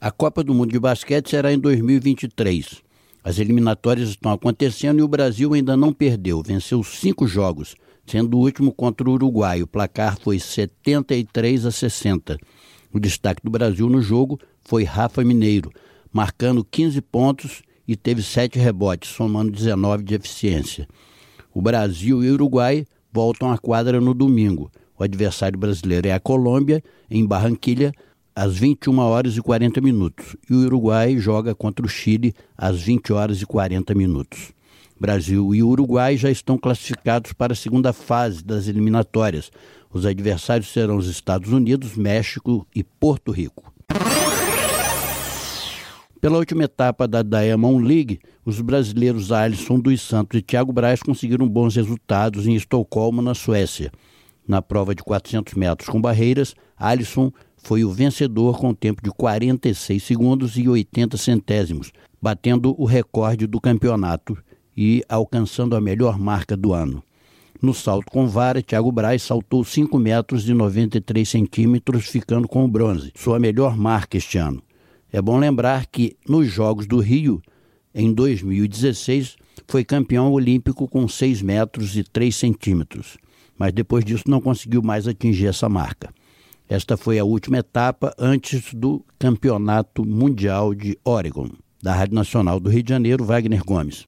A Copa do Mundo de Basquete será em 2023. As eliminatórias estão acontecendo e o Brasil ainda não perdeu. Venceu 5 jogos, sendo o último contra o Uruguai. O placar foi 73-60. O destaque do Brasil no jogo foi Rafa Mineiro, marcando 15 pontos e teve 7 rebotes, somando 19 de eficiência. O Brasil e o Uruguai voltam à quadra no domingo. O adversário brasileiro é a Colômbia, em Barranquilha, às 21h40. E o Uruguai joga contra o Chile às 20h40. Brasil e Uruguai já estão classificados para a segunda fase das eliminatórias. Os adversários serão os Estados Unidos, México e Porto Rico. Pela última etapa da Diamond League, os brasileiros Alisson dos Santos e Thiago Braz conseguiram bons resultados em Estocolmo, na Suécia. Na prova de 400 metros com barreiras, Alisson foi o vencedor com tempo de 46 segundos e 80 centésimos, batendo o recorde do campeonato e alcançando a melhor marca do ano. No salto com vara, Thiago Braz saltou 5 metros e 93 centímetros, ficando com o bronze, sua melhor marca este ano. É bom lembrar que, nos Jogos do Rio, em 2016, foi campeão olímpico com 6 metros e 3 centímetros, mas depois disso não conseguiu mais atingir essa marca. Esta foi a última etapa antes do Campeonato Mundial de Oregon. Da Rádio Nacional do Rio de Janeiro, Wagner Gomes.